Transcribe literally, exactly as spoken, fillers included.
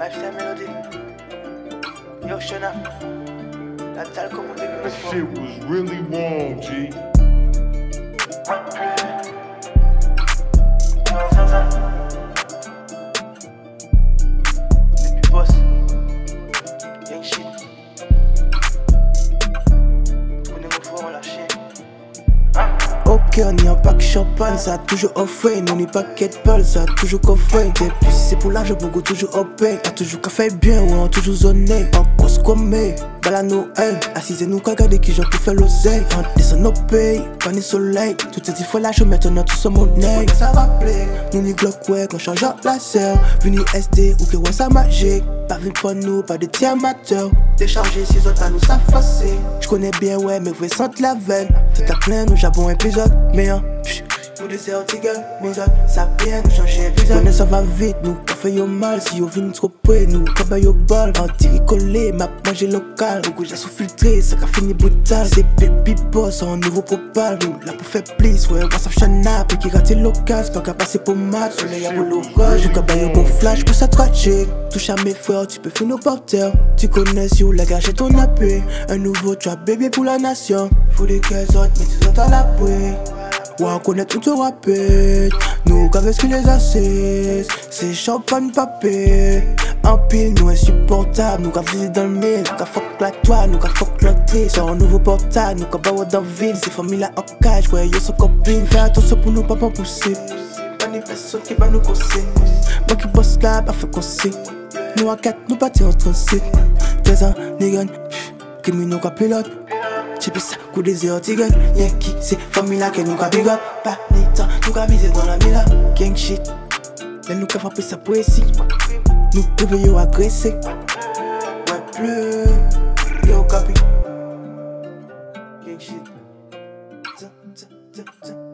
Lifestyle Melody. Yo, Shona. La dalle comme on début. That shit was really wrong, G. Baby boss. Gang shit. Connais mon fort, on l'a chier. Ok, on y a pas que champagne, ça a toujours offert. Nous n'y pas qu'être peur, ça a toujours coffré. Des plus c'est pour l'argent, beaucoup toujours opé. A toujours qu'à faire bien, ou on toujours zoné. En cause comme bal à Noël. Assisez-nous qu'à garder qui j'en peux faire l'oseille. On descend nos pays, pas ni soleil. Tout est dit, faut lâcher maintenant tout ce monnaie. Ça rappelait, nous ni glock, ouais, qu'on change la sœur. Venu S D ou que ouais, ça magique. Pas vu pour nous, pas de petits amateurs. Décharger six autres à nous s'affacer. J'connais bien, ouais, mais vous sentez la veine. Tout à plein, nous j'avons un épisode. Mais hein, pfff, nous des articles, méthode. Ça vient nous changer épisode. Connais ça va vite, nous, qu'on fait yo mal. Si yo vient trop près, nous, qu'on va yo bol. Anti-collé, m'a mangé local. Beaucoup j'ai sous-filtré, ça qu'a fini brutal. C'est baby boss, en nouveau propal. Nous, là pour faire plus, ouais, WhatsApp Chana. Puis qui rate local, c'est pas qu'à passer pour mat. Soleil à boulot, je qu'à bailler bon flash, pour ça tragique. Touche à mes frères, tu peux finir nos porteurs. Tu connais si ou la gage ton appui. Un nouveau trap bébé pour la nation. Faut des quinze autres, mais tu autres à la bouée. Ouais, on connaît tout au rapide. Nous, qu'avec ce qui les assise. C'est champagne papier. En pile, nous insupportables. Nous, qu'à visiter dans le mille. Qu'à fuck la toile, nous, qu'à fuck l'autrice. Sur un nouveau portail, nous, qu'à bawa dans la ville. C'est famille là en cage, ouais, yo, son copine. Fais attention pour nous, pas pas pousser. Pas ni personne qui va nous causer. Moi qui bosse là, pas fait conseil. Nous, à quatre, nous, partis en transit. treize ans, nigga, criminaux qu'à pilote. J'ai pis ça, coup des heures, tigre. Y'a qui, c'est famille là, que nous qu'a big up. Pas ni temps, nous qu'a visé dans la mila. Gang shit, là nous qu'a frappé sa poésie. Nous pouvons yo agresser. Ouais, plus, yo copy. Gang shit.